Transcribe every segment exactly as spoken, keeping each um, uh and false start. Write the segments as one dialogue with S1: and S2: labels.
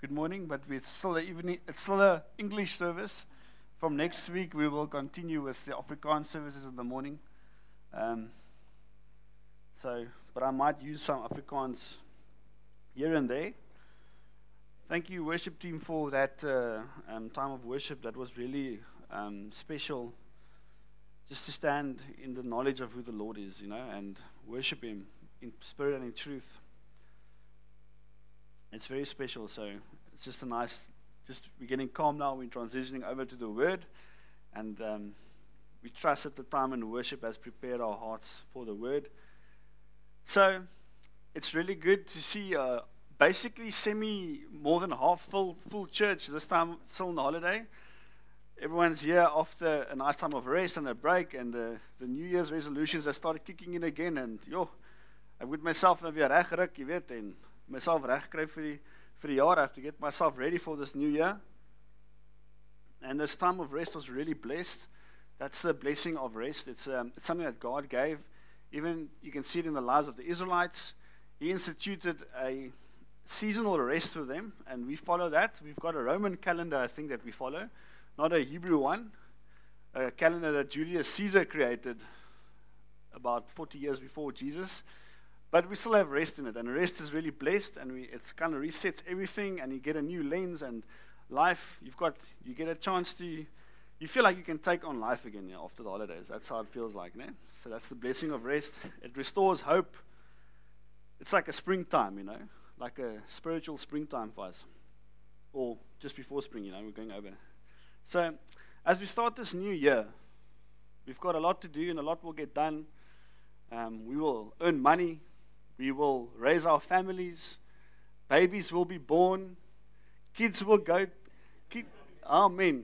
S1: good morning, but it's still a evening. It's still a English service. From next week, we will continue with the Afrikaans services in the morning. Um, so, but I might use some Afrikaans here and there. Thank you, worship team, for that uh, um, time of worship. That was really um, special. Just to stand in the knowledge of who the Lord is, you know, and worship Him in spirit and in truth. It's very special. So it's just a nice. Just we're getting calm now. We're transitioning over to the Word, and um, we trust that the time in worship has prepared our hearts for the Word. So it's really good to see uh, basically semi more than half full full church this time, still on the holiday. Everyone's here after a nice time of rest and a break, and uh, the New Year's resolutions have started kicking in again. And yo, I moet myself nou weer reg ruk, jy weet, en myself reg kry vir die vir die jaar. I have to get myself ready for this new year. And this time of rest was really blessed. That's the blessing of rest. It's um, it's something that God gave. Even you can see it in the lives of the Israelites. He instituted a seasonal rest for them, and we follow that. We've got a Roman calendar, I think, that we follow. Not a Hebrew one, a calendar that Julius Caesar created about forty years before Jesus. But we still have rest in it, and rest is really blessed, and we, it kind of resets everything, and you get a new lens and life. You've got, you get a chance to, you feel like you can take on life again, you know, after the holidays. That's how it feels like, né? So that's the blessing of rest. It restores hope. It's like a springtime, you know, like a spiritual springtime for us, or just before spring, you know, we're going over. So, as we start this new year, we've got a lot to do and a lot will get done. Um, we will earn money. We will raise our families. Babies will be born. Kids will go. Kid, amen.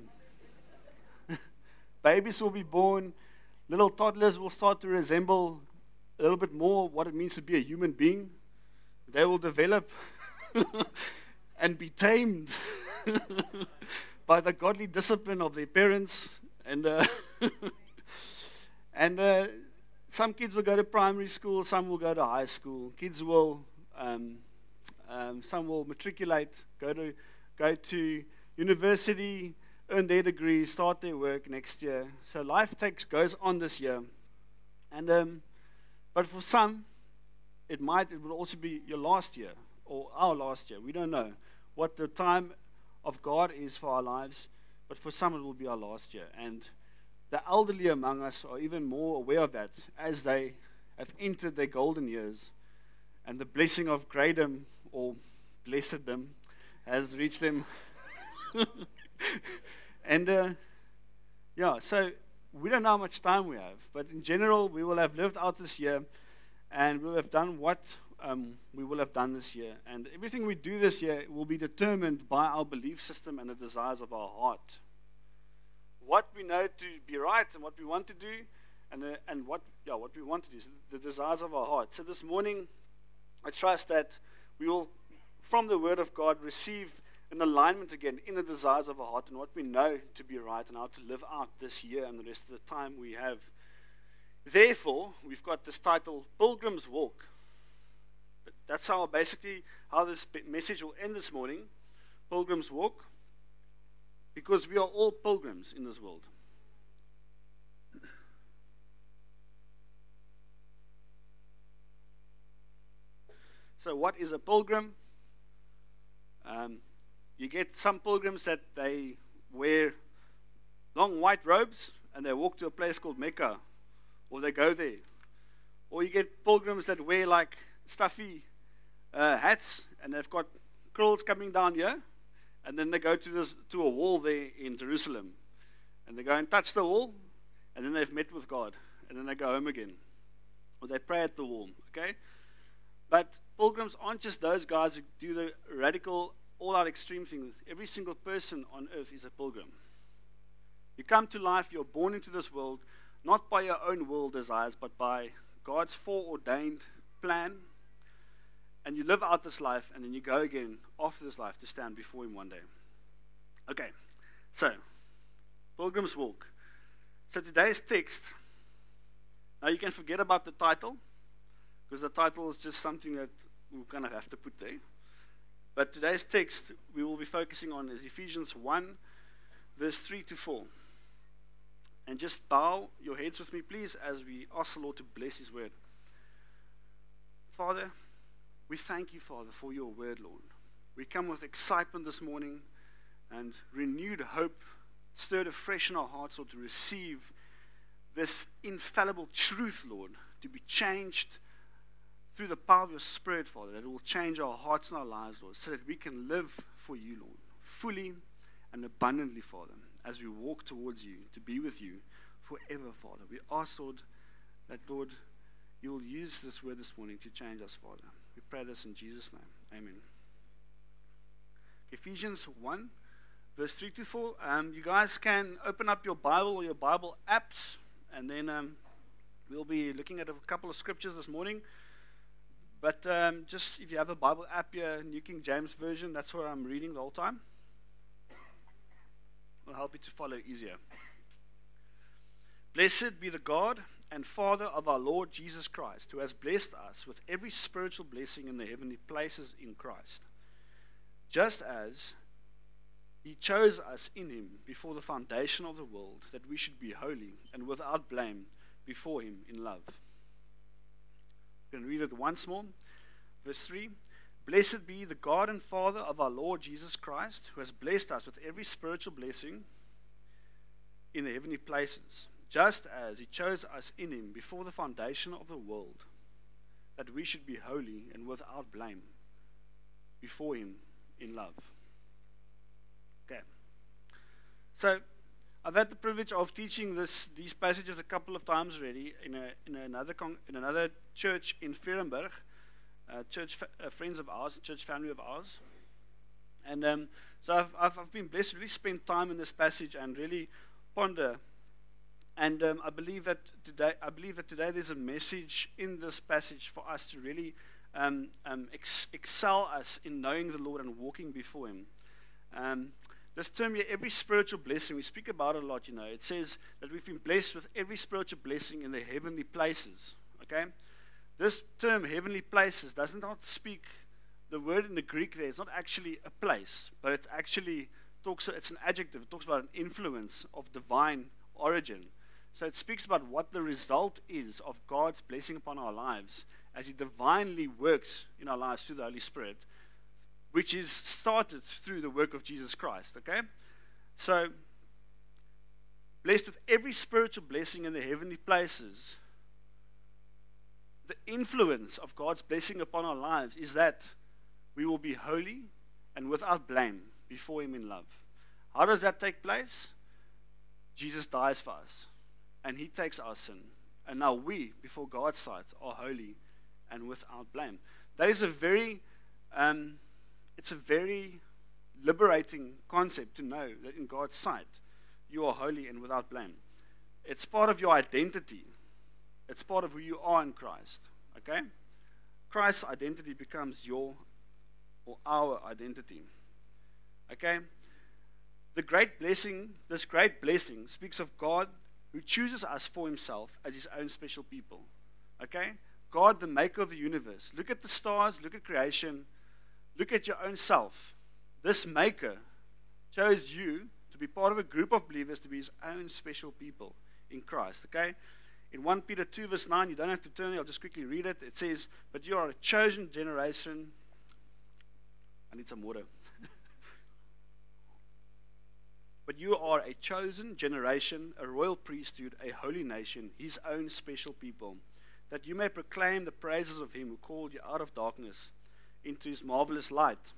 S1: Babies will be born. Little toddlers will start to resemble a little bit more what it means to be a human being. They will develop and be tamed by the godly discipline of their parents, and uh, and uh, some kids will go to primary school, some will go to high school. Kids will, um, um, some will matriculate, go to go to university, earn their degree, start their work next year. So life takes goes on this year, and um, but for some, it might it will also be your last year or our last year. We don't know what the time of God is for our lives, but for some it will be our last year. And the elderly among us are even more aware of that as they have entered their golden years, and the blessing of Greydom or blesseddom has reached them. and uh, yeah, so we don't know how much time we have, but in general we will have lived out this year, and we will have done what Um, we will have done this year. And everything we do this year will be determined by our belief system and the desires of our heart. What we know to be right and what we want to do, and uh, and what yeah what we want to do, so the desires of our heart. So this morning, I trust that we will, from the Word of God, receive an alignment again in the desires of our heart and what we know to be right and how to live out this year and the rest of the time we have. Therefore, we've got this title, Pilgrim's Walk. That's how basically how this message will end this morning, Pilgrim's Walk, because we are all pilgrims in this world. So what is a pilgrim? Um, you get some pilgrims that they wear long white robes and they walk to a place called Mecca, or they go there. Or you get pilgrims that wear like stuffy uh, hats, and they've got curls coming down here, and then they go to this to a wall there in Jerusalem, and they go and touch the wall, and then they've met with God, and then they go home again, or they pray at the wall. Okay, but pilgrims aren't just those guys who do the radical, all-out extreme things. Every single person on earth is a pilgrim. You come to life, you're born into this world, not by your own will desires, but by God's foreordained plan. And you live out this life, and then you go again after this life to stand before Him one day. Okay, so, Pilgrim's Walk. So today's text, now you can forget about the title, because the title is just something that we kind of have to put there. But today's text we will be focusing on is Ephesians one, verse three to four. And just bow your heads with me, please, as we ask the Lord to bless His word. Father, we thank you, Father, for your word, Lord. We come with excitement this morning and renewed hope, stirred afresh in our hearts, Lord, to receive this infallible truth, Lord, to be changed through the power of your Spirit, Father, that it will change our hearts and our lives, Lord, so that we can live for you, Lord, fully and abundantly, Father, as we walk towards you, to be with you forever, Father. We ask, Lord, that, Lord, you will use this word this morning to change us, Father. We pray this in Jesus' name. Amen. Ephesians one, verse three to four. Um, you guys can open up your Bible or your Bible apps, and then um, we'll be looking at a couple of scriptures this morning. But um, just if you have a Bible app here, New King James Version, that's what I'm reading the whole time. Will help you to follow easier. Blessed be the God and Father of our Lord Jesus Christ, who has blessed us with every spiritual blessing in the heavenly places in Christ, just as He chose us in Him before the foundation of the world, that we should be holy and without blame before Him in love. I'm going to read it once more. Verse three. Blessed be the God and Father of our Lord Jesus Christ, who has blessed us with every spiritual blessing in the heavenly places, just as He chose us in Him before the foundation of the world, that we should be holy and without blame before Him in love. Okay. So, I've had the privilege of teaching this these passages a couple of times already in a in another con, in another church in Verenberg. Uh, church fa- uh, friends of ours, church family of ours, and um, so I've, I've I've been blessed to really spend time in this passage and really ponder. And um, I believe that today, I believe that today there's a message in this passage for us to really um, um, ex- excel us in knowing the Lord and walking before Him. Um, this term here, every spiritual blessing, we speak about it a lot. You know, it says that we've been blessed with every spiritual blessing in the heavenly places. Okay. This term, heavenly places, does not speak, the word in the Greek there is not actually a place, but it's actually talks, it's an adjective. It talks about an influence of divine origin. So it speaks about what the result is of God's blessing upon our lives as He divinely works in our lives through the Holy Spirit, which is started through the work of Jesus Christ, okay? So, blessed with every spiritual blessing in the heavenly places. The influence of God's blessing upon our lives is that we will be holy and without blame before Him in love. How does that take place? Jesus dies for us, and He takes our sin. And now we, before God's sight, are holy and without blame. That is a very, um, it's a very liberating concept to know that in God's sight, you are holy and without blame. It's part of your identity. It's part of who you are in Christ, okay? Christ's identity becomes your or our identity, okay? The great blessing, this great blessing speaks of God who chooses us for Himself as His own special people, okay? God, the maker of the universe. Look at the stars, look at creation, look at your own self. This maker chose you to be part of a group of believers to be His own special people in Christ, okay? In First Peter two verse nine, you don't have to turn it, I'll just quickly read it. It says, but you are a chosen generation. I need some water. But you are a chosen generation, a royal priesthood, a holy nation, His own special people, that you may proclaim the praises of Him who called you out of darkness into His marvelous light.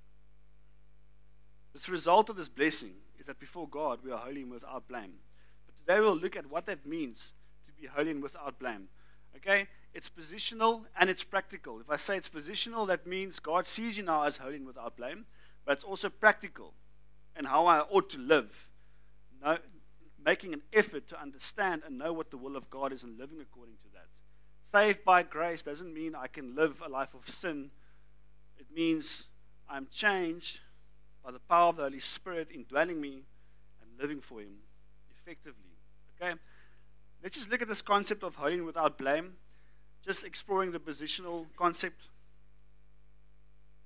S1: The result of this blessing is that before God we are holy and without blame. But today we'll look at what that means to be holy and without blame. Okay? It's positional and it's practical. If I say it's positional, that means God sees you now as holy and without blame, but it's also practical and how I ought to live. No, making an effort to understand and know what the will of God is and living according to that. Saved by grace doesn't mean I can live a life of sin. It means I'm changed by the power of the Holy Spirit indwelling me and living for Him effectively. Okay? Let's just look at this concept of holy and without blame. Just exploring the positional concept.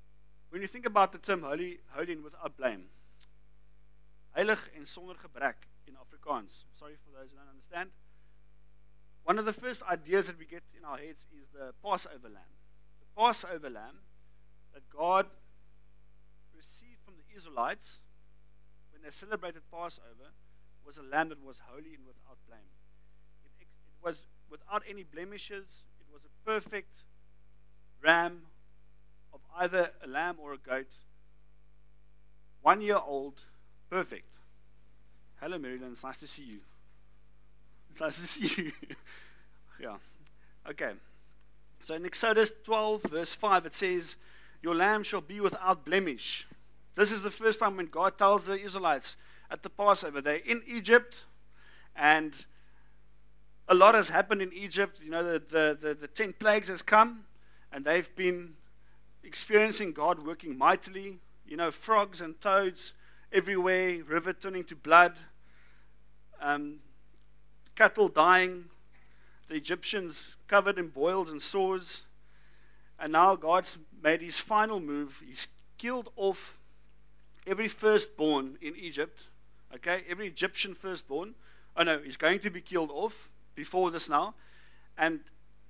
S1: When you think about the term holy, holy and without blame, heilig en sonder gebrek in Afrikaans. Sorry for those who don't understand. One of the first ideas that we get in our heads is the Passover lamb. The Passover lamb that God received from the Israelites when they celebrated Passover was a lamb that was holy and without blame. It, it was without any blemishes. It was a perfect ram of either a lamb or a goat, one year old, perfect. Hello, Maryland. It's nice to see you. It's nice to see you. Yeah. Okay. So in Exodus twelve, verse five, it says, your lamb shall be without blemish. This is the first time when God tells the Israelites at the Passover. They're in Egypt, and a lot has happened in Egypt. You know, the, the, the, the ten plagues has come, and they've been experiencing God working mightily. You know, frogs and toads everywhere, river turning to blood, um, cattle dying, the Egyptians covered in boils and sores. And now God's made his final move. He's killed off every firstborn in Egypt. Okay, every Egyptian firstborn. Oh no, he's going to be killed off before this now. And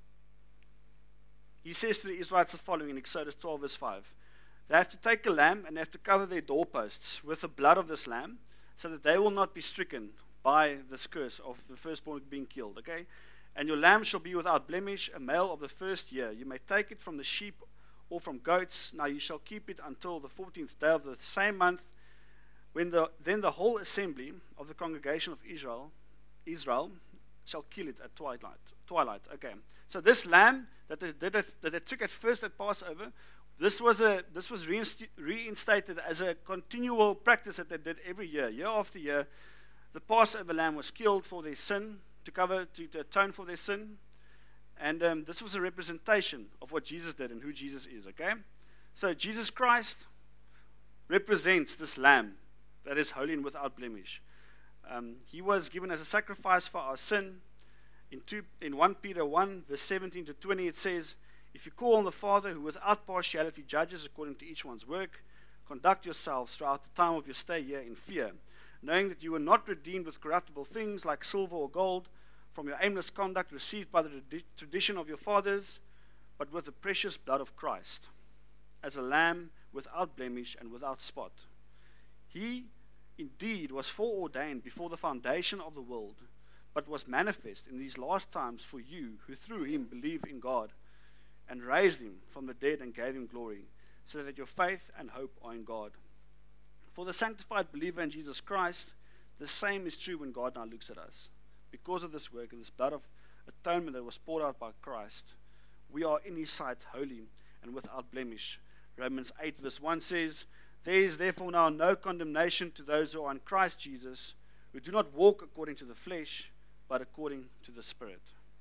S1: he says to the Israelites the following in Exodus twelve, verse five. They have to take a lamb and they have to cover their doorposts with the blood of this lamb so that they will not be stricken by this curse of the firstborn being killed. Okay? And your lamb shall be without blemish, a male of the first year. You may take it from the sheep or from goats. Now you shall keep it until the fourteenth day of the same month, when the then the whole assembly of the congregation of Israel, Israel shall kill it at twilight. Twilight. Okay. So this lamb that they did it, that they took at first at Passover, this was a this was reinst- reinstated as a continual practice that they did every year, year after year. The Passover lamb was killed for their sin, to cover, to, to atone for their sin. And um, this was a representation of what Jesus did and who Jesus is, okay? So Jesus Christ represents this lamb that is holy and without blemish. Um, he was given as a sacrifice for our sin. In, two, in First Peter one, verse seventeen to twenty, it says, if you call on the Father who without partiality judges according to each one's work, conduct yourselves throughout the time of your stay here in fear, knowing that you were not redeemed with corruptible things like silver or gold from your aimless conduct received by the tradition of your fathers, but with the precious blood of Christ, as a lamb without blemish and without spot. He indeed was foreordained before the foundation of the world, but was manifest in these last times for you who through him believe in God, and raised him from the dead and gave him glory, so that your faith and hope are in God. For the sanctified believer in Jesus Christ, the same is true when God now looks at us. Because of this work and this blood of atonement that was poured out by Christ, we are in his sight holy and without blemish. Romans eight verse one says, there is therefore now no condemnation to those who are in Christ Jesus, who do not walk according to the flesh, but according to the Spirit.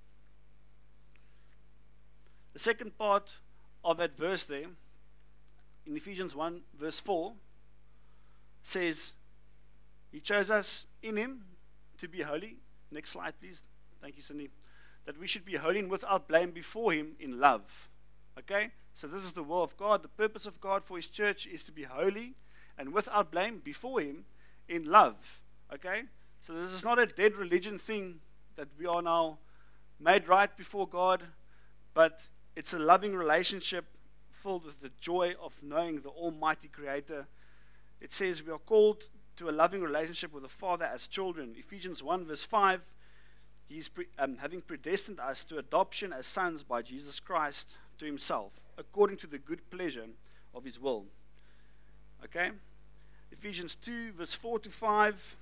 S1: The second part of that verse there, in Ephesians one verse four, says, he chose us in him to be holy. Next slide, please. Thank you, Cindy. That we should be holy and without blame before him in love. Okay? So this is the will of God. The purpose of God for his church is to be holy and without blame before him in love. Okay? So this is not a dead religion thing that we are now made right before God, but it's a loving relationship filled with the joy of knowing the Almighty Creator. It says we are called to a loving relationship with the Father as children. Ephesians one verse five, he's pre, um, having predestined us to adoption as sons by Jesus Christ to himself, according to the good pleasure of his will. Okay? Ephesians two verse four to five,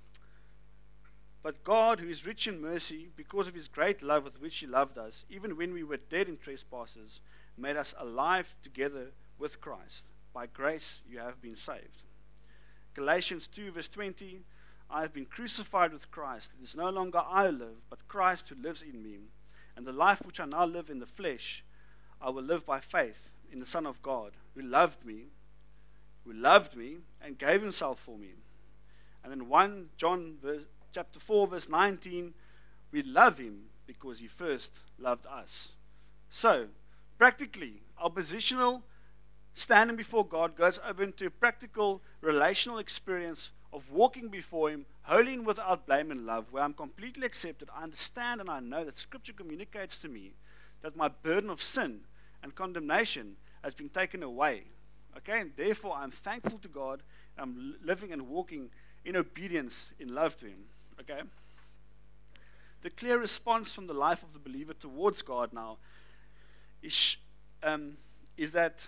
S1: but God, who is rich in mercy, because of his great love with which he loved us, even when we were dead in trespasses, made us alive together with Christ. By grace you have been saved. Galatians two verse twenty, I have been crucified with Christ. It is no longer I who live, but Christ who lives in me. And the life which I now live in the flesh, I will live by faith in the Son of God, who loved me, who loved me and gave himself for me. And in First John verse, chapter four verse nineteen, we love him because he first loved us. So, practically, our positional standing before God goes over into a practical relational experience of walking before Him, holy and without blame and love, where I'm completely accepted. I understand and I know that Scripture communicates to me that my burden of sin and condemnation has been taken away. Okay, and therefore I'm thankful to God. I'm living and walking in obedience, in love to Him. Okay, the clear response from the life of the believer towards God now is um, is that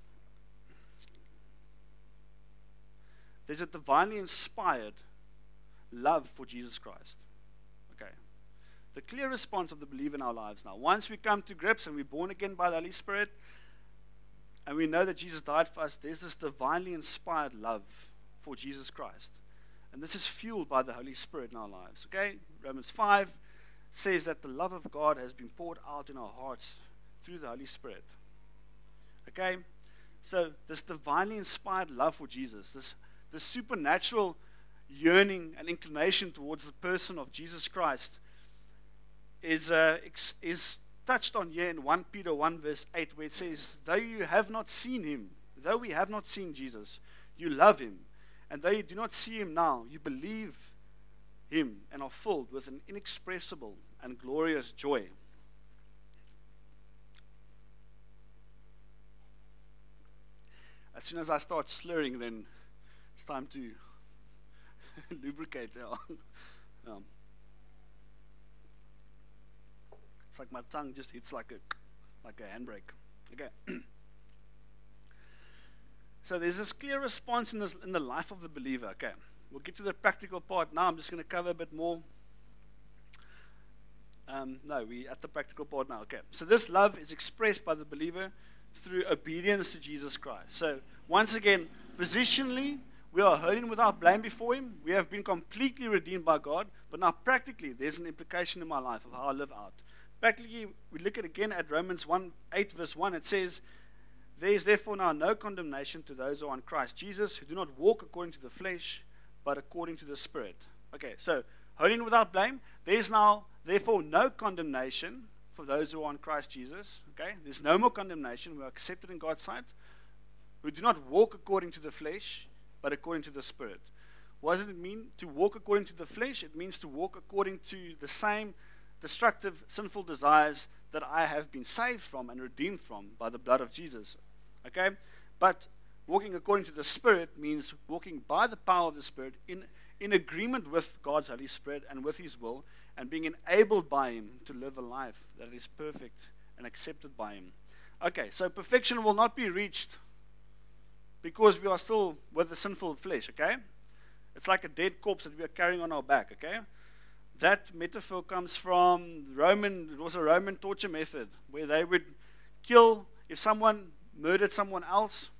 S1: there's a divinely inspired love for Jesus Christ. Okay. The clear response of the believer in our lives now. Once we come to grips and we're born again by the Holy Spirit, and we know that Jesus died for us, there's this divinely inspired love for Jesus Christ. And this is fueled by the Holy Spirit in our lives. Okay? Romans five says that the love of God has been poured out in our hearts through the Holy Spirit. Okay? So this divinely inspired love for Jesus, this the supernatural yearning and inclination towards the person of Jesus Christ is uh, ex- is touched on here in First Peter one verse eight, where it says, though you have not seen Him, though we have not seen Jesus, you love Him, and though you do not see Him now, you believe Him and are filled with an inexpressible and glorious joy. As soon as I start slurring, then it's time to lubricate. um, it's like my tongue just hits like a like a handbrake. Okay. So there's this clear response in this in the life of the believer. Okay, we'll get to the practical part now. I'm just going to cover a bit more. Um, no, we at the practical part now. Okay, so this love is expressed by the believer through obedience to Jesus Christ. So once again, positionally, we are holy and without blame before Him. We have been completely redeemed by God. But now practically, there's an implication in my life of how I live out. Practically, we look at again at Romans one, eight verse one. It says, there is therefore now no condemnation to those who are in Christ Jesus, who do not walk according to the flesh, but according to the Spirit. Okay, so holy and without blame. There is now therefore no condemnation for those who are in Christ Jesus. Okay, there's no more condemnation. We are accepted in God's sight. We do not walk according to the flesh, but according to the Spirit. What does it mean to walk according to the flesh? It means to walk according to the same destructive, sinful desires that I have been saved from and redeemed from by the blood of Jesus. Okay? But walking according to the Spirit means walking by the power of the Spirit in, in agreement with God's Holy Spirit and with His will, and being enabled by Him to live a life that is perfect and accepted by Him. Okay, so perfection will not be reached because we are still with the sinful flesh, okay? It's like a dead corpse that we are carrying on our back, okay? That metaphor comes from Roman, it was a Roman torture method where they would kill, if someone murdered someone else,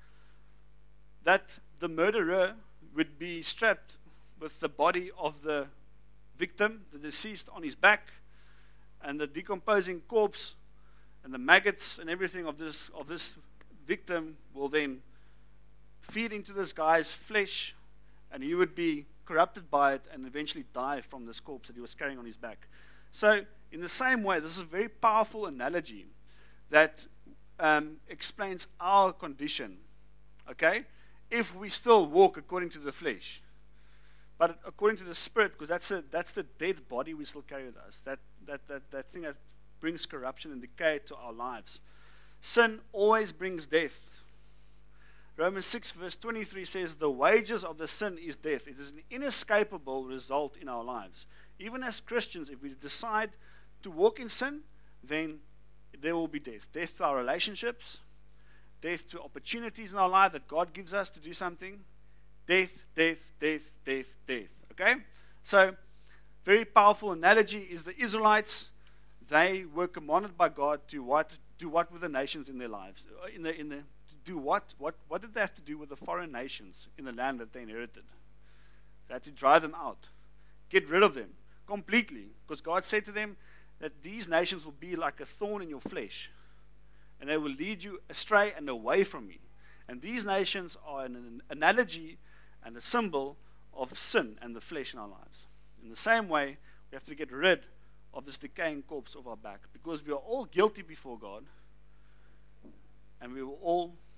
S1: that the murderer would be strapped with the body of the victim, the deceased, on his back, and the decomposing corpse and the maggots and everything of this of this victim will then feed into this guy's flesh, and he would be corrupted by it and eventually die from this corpse that he was carrying on his back. So, in the same way, this is a very powerful analogy that um, explains our condition, okay? If we still walk according to the flesh, but according to the Spirit, because that's a, that's the dead body we still carry with us, that, that, that, that thing that brings corruption and decay to our lives. Sin always brings death. Romans six verse twenty-three says, the wages of the sin is death. It is an inescapable result in our lives. Even as Christians, if we decide to walk in sin, then there will be death. Death to our relationships, death to opportunities in our life that God gives us to do something. Death, death, death, death, death. Okay? So, very powerful analogy is the Israelites. They were commanded by God to what do what with the nations in their lives. In the in the do what? What what did they have to do with the foreign nations in the land that they inherited? They had to drive them out. Get rid of them completely. Because God said to them that these nations will be like a thorn in your flesh. And they will lead you astray and away from me. And these nations are an analogy and a symbol of sin and the flesh in our lives. In the same way, we have to get rid of this decaying corpse of our back, because we are all guilty before God, and we will all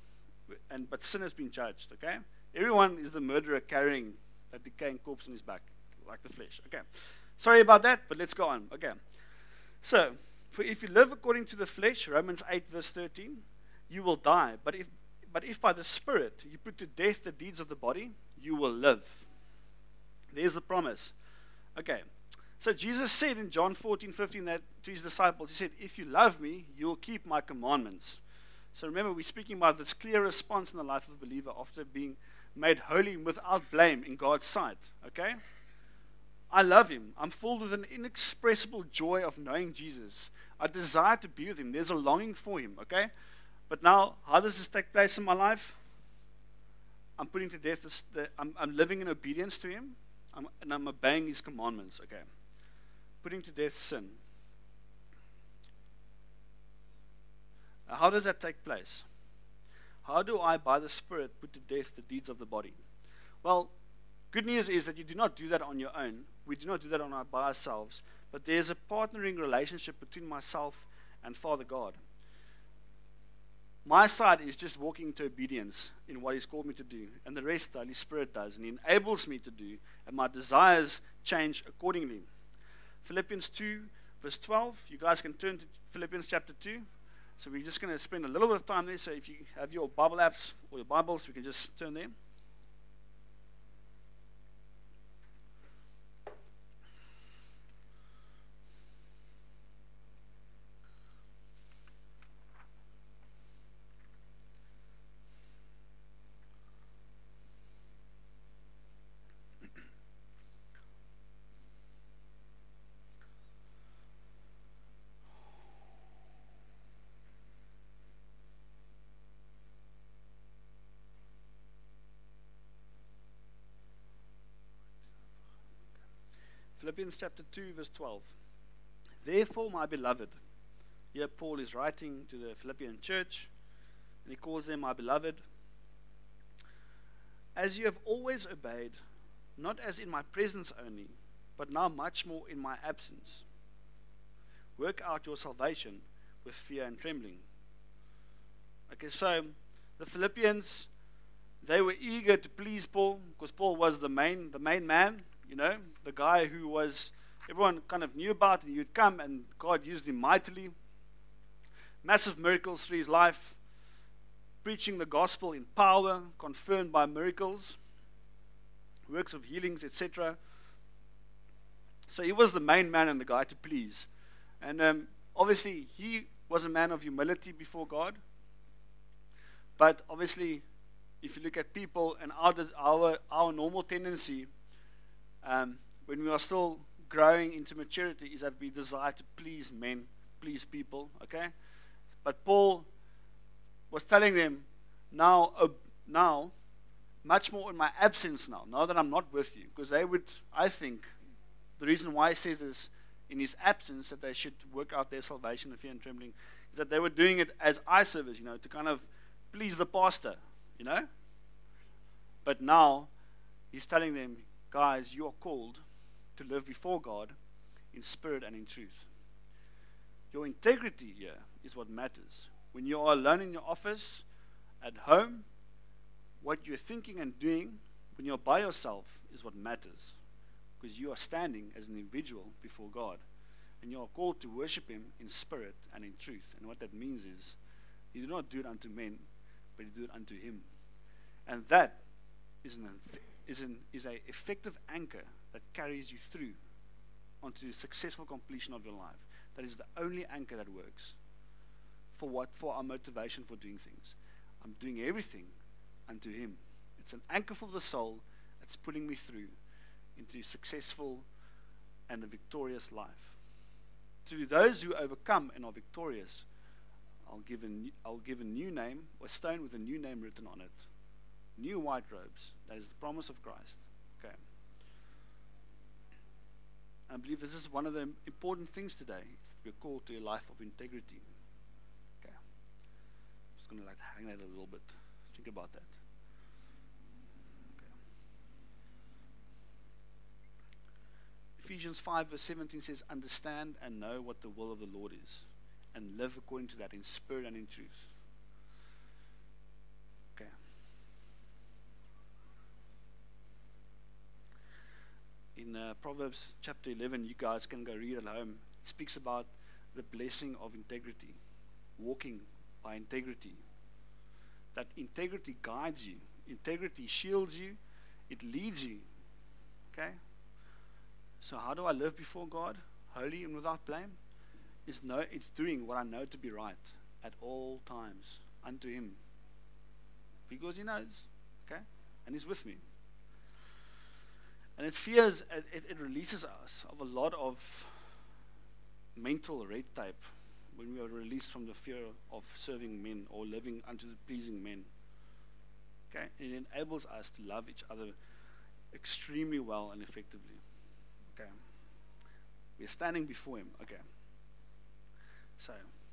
S1: and but sin has been judged, okay? Everyone is the murderer carrying that decaying corpse on his back, like the flesh, okay? Sorry about that, but let's go on, okay? So, for if you live according to the flesh, Romans eight verse thirteen, you will die. But if, but if by the Spirit you put to death the deeds of the body, you will live. There's the promise. Okay, so Jesus said in John fourteen fifteen that to his disciples, he said, if you love me, you will keep my commandments. So remember, we're speaking about this clear response in the life of the believer after being made holy and without blame in God's sight, okay? I love him. I'm filled with an inexpressible joy of knowing Jesus. I desire to be with him. There's a longing for him, okay? But now, how does this take place in my life? I'm putting to death, this, the, I'm, I'm living in obedience to him, I'm, and I'm obeying his commandments, okay? Putting to death sin. Now, how does that take place? How do I, by the Spirit, put to death the deeds of the body? Well, good news is that you do not do that on your own. We do not do that on our, by ourselves. But there's a partnering relationship between myself and Father God. My side is just walking into obedience in what he's called me to do. And the rest the Holy Spirit does. And he enables me to do. And my desires change accordingly. Philippians two, verse twelve. You guys can turn to Philippians chapter two. So we're just going to spend a little bit of time there. So if you have your Bible apps or your Bibles, we can just turn there. Philippians chapter two, verse twelve. Therefore, my beloved, here Paul is writing to the Philippian church, and he calls them my beloved. As you have always obeyed, not as in my presence only, but now much more in my absence. Work out your salvation with fear and trembling. Okay, so the Philippians, they were eager to please Paul, because Paul was the main, the main man. You know, the guy who was, everyone kind of knew about, and he'd come and God used him mightily. Massive miracles through his life. Preaching the gospel in power, confirmed by miracles. Works of healings, et cetera. So he was the main man and the guy to please. And um, obviously, he was a man of humility before God. But obviously, if you look at people and our, our, our normal tendency, Um, when we are still growing into maturity, is that we desire to please men, please people, okay? But Paul was telling them, now, uh, now, much more in my absence now, now that I'm not with you, because they would, I think, the reason why he says this in his absence, that they should work out their salvation with fear and trembling, is that they were doing it as eye service, you know, to kind of please the pastor, you know? But now, he's telling them, guys, you are called to live before God in spirit and in truth. Your integrity here is what matters. When you are alone in your office, at home, what you're thinking and doing when you're by yourself is what matters. Because you are standing as an individual before God. And you are called to worship him in spirit and in truth. And what that means is, you do not do it unto men, but you do it unto him. And that is an is an is a effective anchor that carries you through onto the successful completion of your life. That is the only anchor that works for what for our motivation for doing things. I'm doing everything unto him. It's an anchor for the soul that's pulling me through into successful and a victorious life. To those who overcome and are victorious, I'll give a new, I'll give a new name, a stone with a new name written on it. New white robes. That is the promise of Christ. Okay. I believe this is one of the important things today. We're called to a life of integrity. Okay. I'm just going to like hang that a little bit. Think about that. Okay. Ephesians five verse seventeen says, understand and know what the will of the Lord is, and live according to that in spirit and in truth. Okay. Proverbs chapter eleven. You guys can go read at home. It speaks about the blessing of integrity, walking by integrity. That integrity guides you. Integrity shields you. It leads you. Okay? So how do I live before God, holy and without blame? It's, no, it's doing what I know to be right at all times unto Him. Because He knows. Okay? And He's with me. And it fears, it, it releases us of a lot of mental red tape when we are released from the fear of serving men or living unto the pleasing men. Okay? It enables us to love each other extremely well and effectively. Okay? We are standing before Him. Okay. So.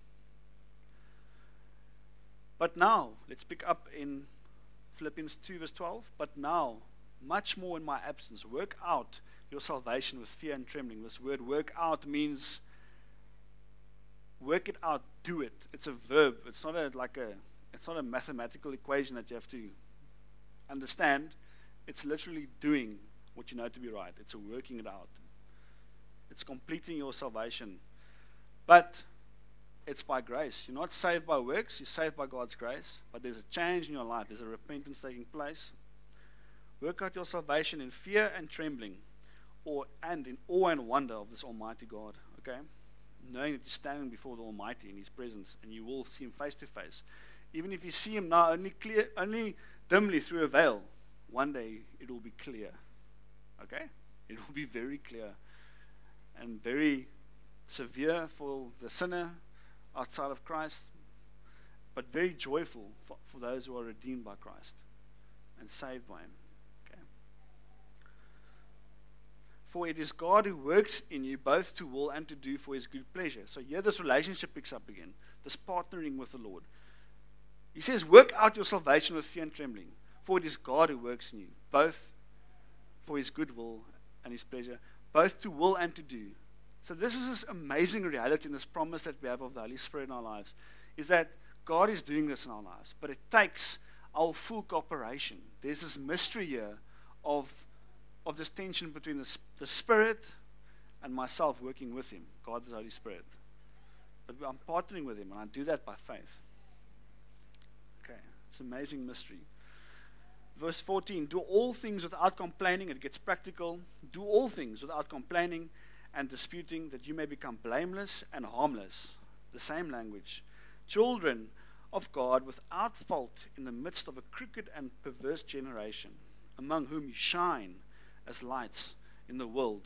S1: But now, let's pick up in Philippians two verse twelve. But now, much more in my absence, work out your salvation with fear and trembling. This word work out means work it out, do it. It's a verb. It's not a like a it's not a mathematical equation that you have to understand. It's literally doing what you know to be right. It's a working it out. It's completing your salvation. But it's by grace. You're not saved by works, you're saved by God's grace. But there's a change in your life. There's a repentance taking place. Work out your salvation in fear and trembling, or and in awe and wonder of this Almighty God. Okay? Knowing that you're standing before the Almighty in His presence, and you will see Him face to face. Even if you see Him now only clear, only dimly through a veil, one day it will be clear. Okay? It will be very clear and very severe for the sinner outside of Christ, but very joyful for, for those who are redeemed by Christ and saved by Him. For it is God who works in you both to will and to do for His good pleasure. So here this relationship picks up again. This partnering with the Lord. He says, work out your salvation with fear and trembling. For it is God who works in you, both for His good will and His pleasure, both to will and to do. So this is this amazing reality and this promise that we have of the Holy Spirit in our lives, is that God is doing this in our lives. But it takes our full cooperation. There's this mystery here of of this tension between the, the Spirit and myself working with Him, God the Holy Spirit. But I'm partnering with Him, and I do that by faith. Okay, it's an amazing mystery. Verse fourteen, do all things without complaining. It gets practical. Do all things without complaining and disputing, that you may become blameless and harmless. The same language. Children of God without fault in the midst of a crooked and perverse generation, among whom you shine as lights in the world.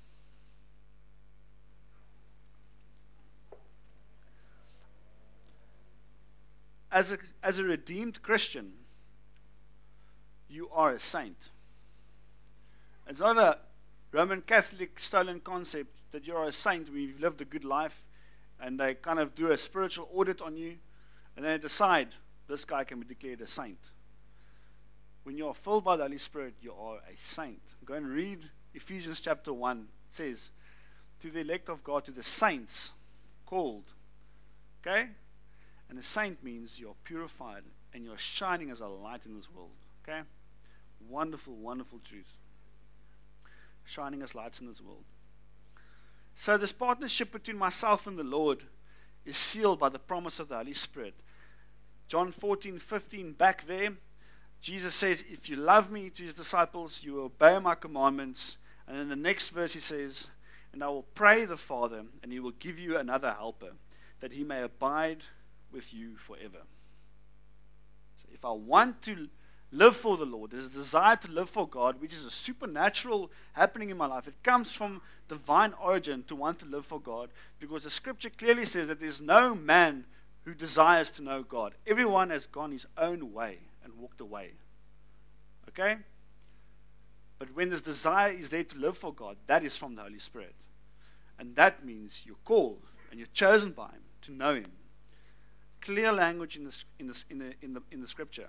S1: As a, as a redeemed Christian, you are a saint. It's not a Roman Catholic stolen concept that you are a saint when you've lived a good life and they kind of do a spiritual audit on you and then they decide this guy can be declared a saint. When you are filled by the Holy Spirit, you are a saint. Go and read Ephesians chapter one. It says, to the elect of God, to the saints called. Okay? And a saint means you're purified and you're shining as a light in this world. Okay? Wonderful, wonderful truth. Shining as lights in this world. So this partnership between myself and the Lord is sealed by the promise of the Holy Spirit. John fourteen fifteen, back there, Jesus says, if you love me, to His disciples, you will obey my commandments. And in the next verse He says, and I will pray the Father, and He will give you another helper, that He may abide with you forever. So if I want to live for the Lord, there's a desire to live for God, which is a supernatural happening in my life. It comes from divine origin to want to live for God, because the scripture clearly says that there's no man who desires to know God. Everyone has gone his own way and walked away. Okay? But when this desire is there to live for God, that is from the Holy Spirit. And that means you're called and you're chosen by Him to know Him. Clear language in the, in the, in the, in the, in the scripture.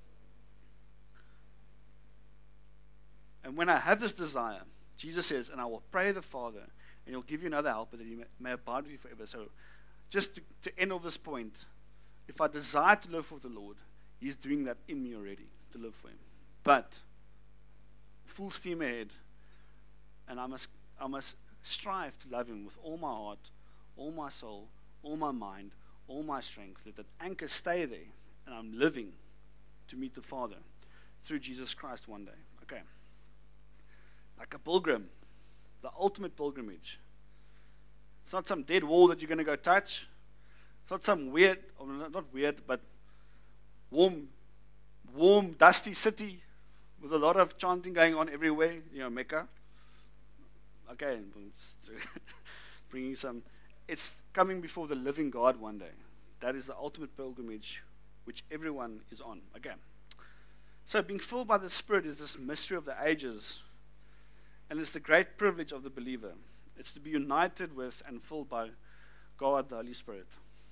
S1: And when I have this desire, Jesus says, and I will pray the Father, and He'll give you another helper that He may, may abide with you forever. So just to, to end off this point, if I desire to live for the Lord, He's doing that in me already, to live for Him. But full steam ahead, And I must, I must strive to love him with all my heart, all my soul, all my mind, all my strength. Let that anchor stay there, and I'm living to meet the Father through Jesus Christ one day. Okay. Like a pilgrim, the ultimate pilgrimage. It's not some dead wall that you're going to go touch. It's not some weird, or not weird, but warm, warm, dusty city with a lot of chanting going on everywhere. You know, Mecca. Okay, bringing some. It's coming before the living God one day. That is the ultimate pilgrimage which everyone is on. Okay. So being filled by the Spirit is this mystery of the ages. And it's the great privilege of the believer. It's to be united with and filled by God, the Holy Spirit.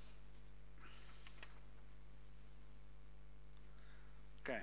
S1: Okay.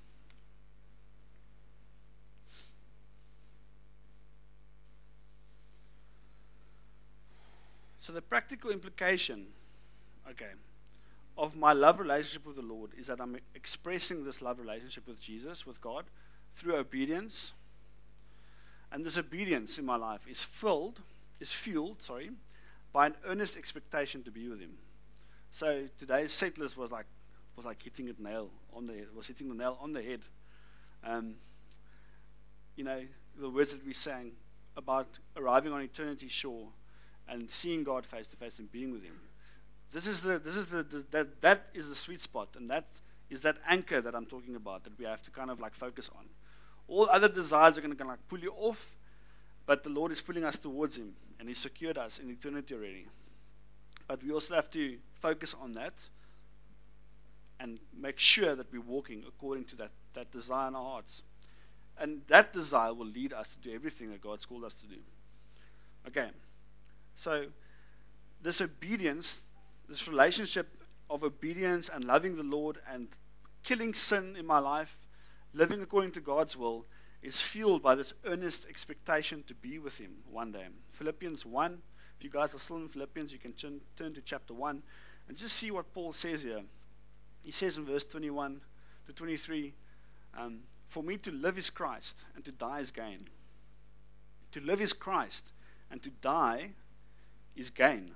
S1: So the practical implication, okay, of my love relationship with the Lord is that I'm expressing this love relationship with Jesus, with God, through obedience. And this obedience in my life is filled, is fueled, sorry, by an earnest expectation to be with Him. So today's set list was like was like hitting it nail on the was hitting the nail on the head. Um, you know, the words that we sang about arriving on eternity's shore and seeing God face to face and being with Him. This is the this is the, the that that is the sweet spot, and that is that anchor that I'm talking about that we have to kind of like focus on. All other desires are going to kind of like pull you off, but the Lord is pulling us towards Him, and He secured us in eternity already. But we also have to focus on that and make sure that we're walking according to that, that desire in our hearts. And that desire will lead us to do everything that God's called us to do. Okay, so this obedience, this relationship of obedience and loving the Lord and killing sin in my life, living according to God's will, is fueled by this earnest expectation to be with Him one day. Philippians one, if you guys are still in Philippians, you can turn, turn to chapter one and just see what Paul says here. He says in verse twenty-one to twenty-three, um, for me to live is Christ and to die is gain. To live is Christ and to die is gain.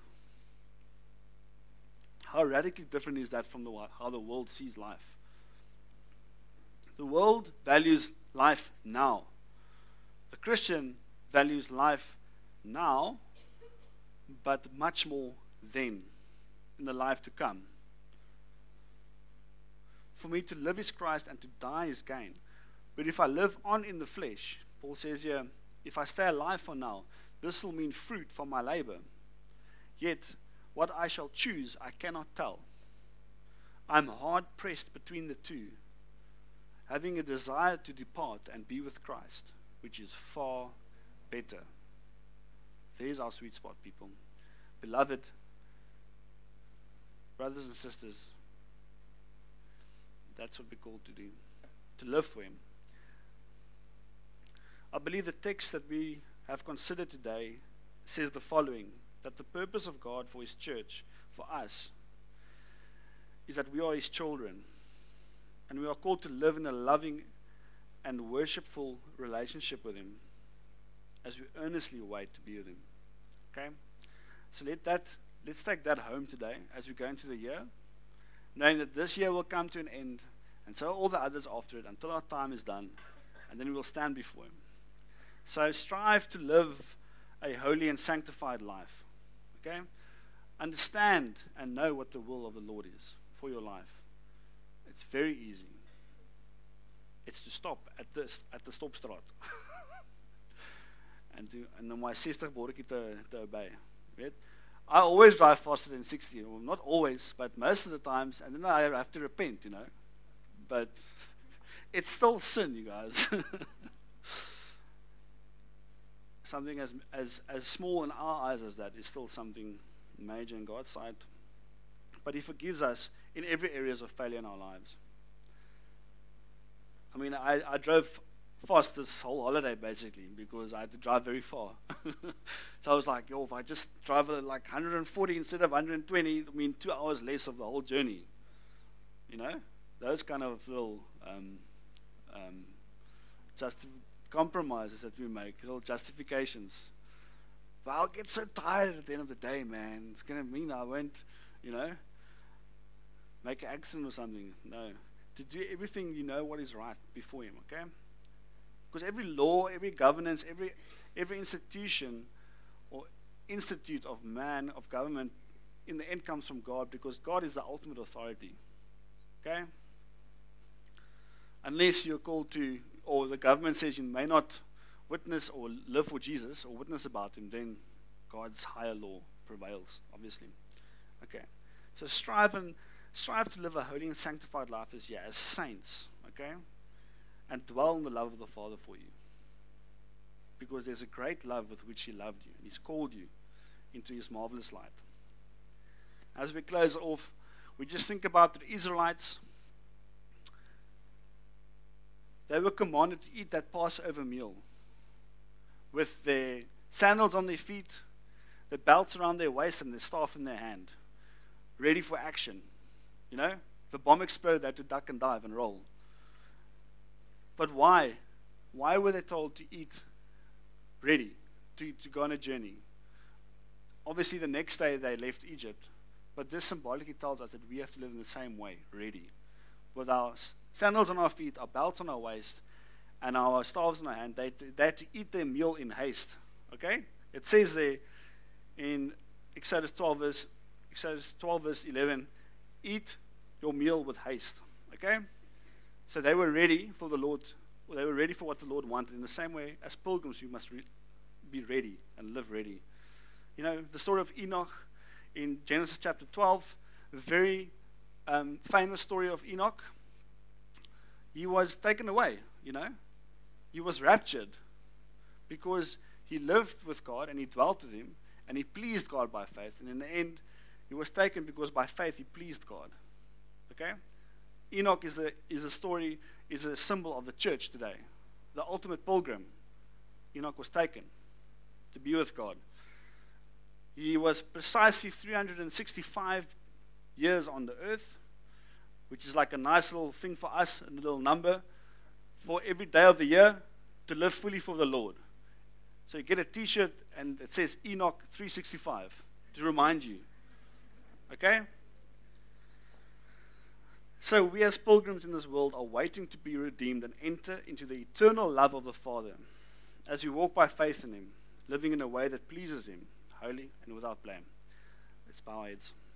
S1: How radically different is that from the, how the world sees life? The world values life now. The Christian values life now, but much more then, in the life to come. For me to live is Christ and to die is gain. But if I live on in the flesh, Paul says here, if I stay alive for now, this will mean fruit from my labor. Yet, what I shall choose, I cannot tell. I'm hard pressed between the two, having a desire to depart and be with Christ, which is far better. There's our sweet spot, people. Beloved, brothers and sisters, that's what we're called to do, to live for Him. I believe the text that we have considered today says the following, that the purpose of God for His church, for us, is that we are His children, and we are called to live in a loving and worshipful relationship with Him as we earnestly wait to be with Him. Okay? So let that, let's take that home today as we go into the year, knowing that this year will come to an end, and so all the others after it, until our time is done, and then we will stand before Him. So strive to live a holy and sanctified life. Okay? Understand and know what the will of the Lord is for your life. It's very easy. It's to stop at this at the stopstraat. and to and dan my sixty bordjie te te obey. Weet? I always drive faster than sixty. Well, not always, but most of the times, and then I have to repent, you know. But it's still sin, you guys. Something as as as small in our eyes as that is still something major in God's sight. But He forgives us in every areas of failure in our lives. I mean, I, I drove fast this whole holiday basically because I had to drive very far. So I was like, yo, if I just drive like one hundred forty instead of one hundred twenty, I mean, two hours less of the whole journey. You know, those kind of little um, um, just compromises that we make, little justifications. But I'll get so tired at the end of the day, man. It's going to mean I won't, you know, make an accident or something. No. To do everything, you know what is right before Him, okay? Because every law, every governance, every every institution or institute of man, of government, in the end comes from God, because God is the ultimate authority, okay? Unless you're called to, or the government says you may not witness or live for Jesus or witness about Him, then God's higher law prevails, obviously. Okay, so strive and strive to live a holy and sanctified life this year as saints, okay? And dwell in the love of the Father for you. Because there's a great love with which He loved you, and He's called you into His marvelous light. As we close off, we just think about the Israelites. They were commanded to eat that Passover meal with their sandals on their feet, their belts around their waist, and their staff in their hand, ready for action. You know, the bomb exploded, they had to duck and dive and roll. But why? Why were they told to eat ready, to, to go on a journey? Obviously, the next day they left Egypt, but this symbolically tells us that we have to live in the same way, ready, with our sandals on our feet, our belts on our waist, and our staffs in our hand. They, they had to eat their meal in haste. Okay? It says there in Exodus twelve, verse, Exodus twelve, verse eleven, eat your meal with haste. Okay? So they were ready for the Lord, or they were ready for what the Lord wanted. In the same way, as pilgrims, we must re- be ready and live ready. You know, the story of Enoch in Genesis chapter twelve, a very um, famous story of Enoch. He was taken away, you know. He was raptured because he lived with God and he dwelt with Him and he pleased God by faith. And in the end, he was taken because by faith he pleased God. Okay? Enoch is the is a story, is a symbol of the church today. The ultimate pilgrim. Enoch was taken to be with God. He was precisely three hundred sixty-five years on the earth, which is like a nice little thing for us, a little number, for every day of the year to live fully for the Lord. So you get a t-shirt and it says Enoch three sixty-five to remind you. Okay? So we as pilgrims in this world are waiting to be redeemed and enter into the eternal love of the Father as we walk by faith in Him, living in a way that pleases Him, holy and without blame. Let's bow our heads.